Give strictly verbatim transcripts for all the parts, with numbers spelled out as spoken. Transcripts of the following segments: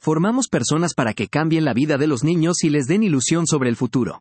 Formamos personas para que cambien la vida de los niños y les den ilusión sobre el futuro.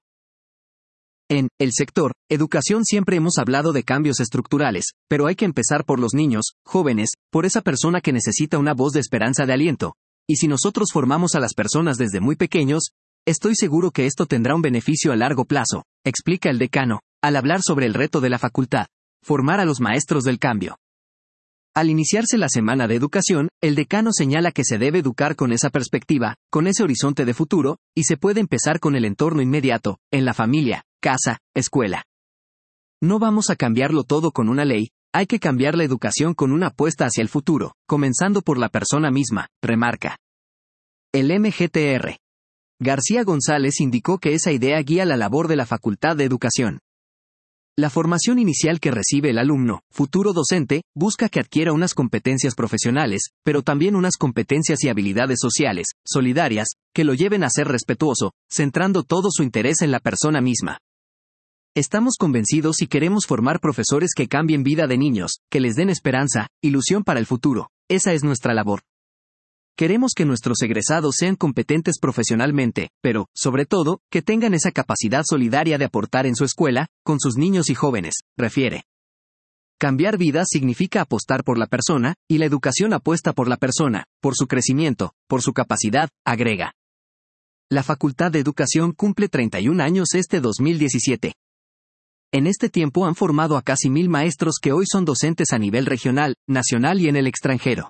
En el sector educación siempre hemos hablado de cambios estructurales, pero hay que empezar por los niños, jóvenes, por esa persona que necesita una voz de esperanza de aliento. Y si nosotros formamos a las personas desde muy pequeños, estoy seguro que esto tendrá un beneficio a largo plazo, explica el decano, al hablar sobre el reto de la facultad, formar a los maestros del cambio. Al iniciarse la semana de educación, el decano señala que se debe educar con esa perspectiva, con ese horizonte de futuro, y se puede empezar con el entorno inmediato, en la familia, casa, escuela. No vamos a cambiarlo todo con una ley, hay que cambiar la educación con una apuesta hacia el futuro, comenzando por la persona misma, remarca. El M G T R. García González indicó que esa idea guía la labor de la Facultad de Educación. La formación inicial que recibe el alumno, futuro docente, busca que adquiera unas competencias profesionales, pero también unas competencias y habilidades sociales, solidarias, que lo lleven a ser respetuoso, centrando todo su interés en la persona misma. Estamos convencidos y queremos formar profesores que cambien vida de niños, que les den esperanza, ilusión para el futuro. Esa es nuestra labor. Queremos que nuestros egresados sean competentes profesionalmente, pero, sobre todo, que tengan esa capacidad solidaria de aportar en su escuela, con sus niños y jóvenes, refiere. Cambiar vidas significa apostar por la persona, y la educación apuesta por la persona, por su crecimiento, por su capacidad, agrega. La Facultad de Educación cumple treinta y un años este dos mil diecisiete. En este tiempo han formado a casi mil maestros que hoy son docentes a nivel regional, nacional y en el extranjero.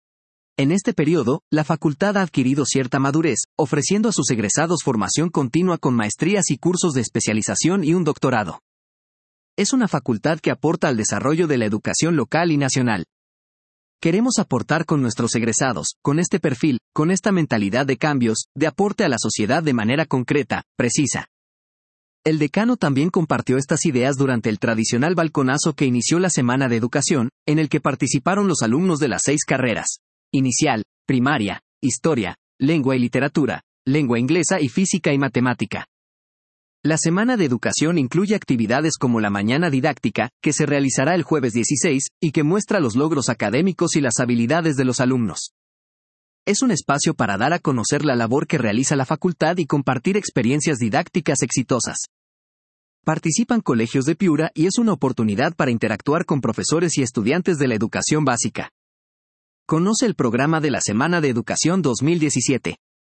En este periodo, la facultad ha adquirido cierta madurez, ofreciendo a sus egresados formación continua con maestrías y cursos de especialización y un doctorado. Es una facultad que aporta al desarrollo de la educación local y nacional. Queremos aportar con nuestros egresados, con este perfil, con esta mentalidad de cambios, de aporte a la sociedad de manera concreta, precisa. El decano también compartió estas ideas durante el tradicional balconazo que inició la Semana de Educación, en el que participaron los alumnos de las seis carreras: inicial, primaria, historia, lengua y literatura, lengua inglesa y física y matemática. La Semana de Educación incluye actividades como la Mañana Didáctica, que se realizará el jueves dieciséis, y que muestra los logros académicos y las habilidades de los alumnos. Es un espacio para dar a conocer la labor que realiza la facultad y compartir experiencias didácticas exitosas. Participan colegios de Piura y es una oportunidad para interactuar con profesores y estudiantes de la educación básica. Conoce el programa de la Semana de Educación dos mil diecisiete.